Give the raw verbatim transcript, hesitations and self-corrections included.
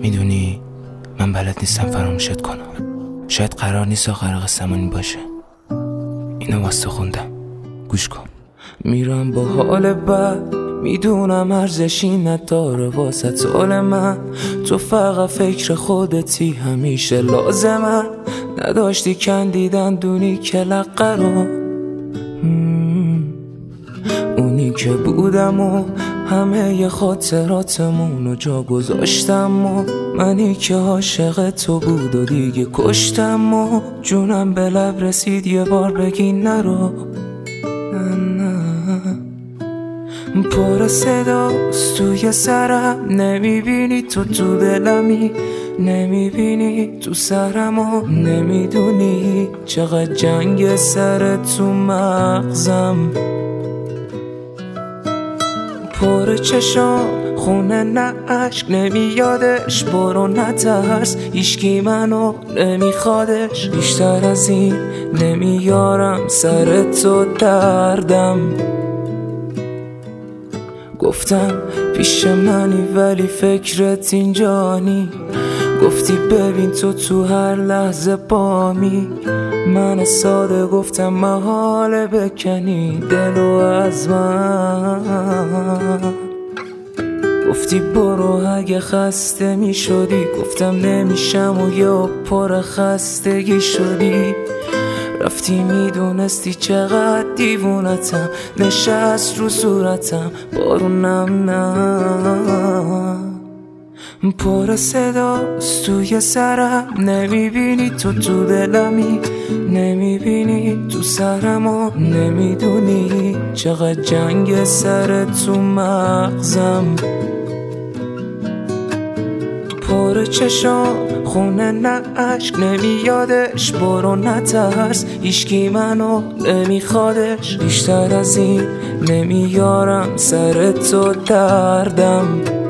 میدونی من بلد نیستم فراموشت کنم. شاید قرار نیست آخر قصه‌مون باشه. اینو واسه خوندم، گوش کن. میرم با حال بد، میدونم ارزشی نداره واسه طول من. تو فقط فکر خودتی، همیشه لازمه. نداشتی کندیدن دونی که لقه رو، اونی که بودم و همه ی خاطراتمون رو جا گذاشتم و منی که عاشق تو بود و دیگه کشتم و جونم به لب رسید یه بار بگی نرو. نه نه پر صداست توی سرم، نمیبینی تو تو دلمی، نمیبینی تو سرمو، نمیدونی چقدر جنگ سر تو مغزم. پر چشام خونه نه عشق نمیادش، برو نترس هیچکی منو نمیخوادش. بیشتر از این نمیارم سر تو دردم. گفتم پیش منی ولی فکرت اینجانی، گفتی ببین تو تو هر لحظه بامی. من ساده گفتم محاله بکنی دلو از من. گفتی برو اگه خسته می شدی، گفتم نمیشم و یا پر خستگی شدی. رفتی میدونستی چقدر دیوونتم، نشست رو صورتم بارونم نه. پر صداست توی سرم، نمیبینی تو تو دلمی، نمیبینی تو سرمو، نمیدونی چقدر جنگ سر تو مغزم. پر چشام خونه نه عشق نمیادش، برو نترس هیچکی منو نمیخوادش. بیشتر از این نمیارم سر تو دردم.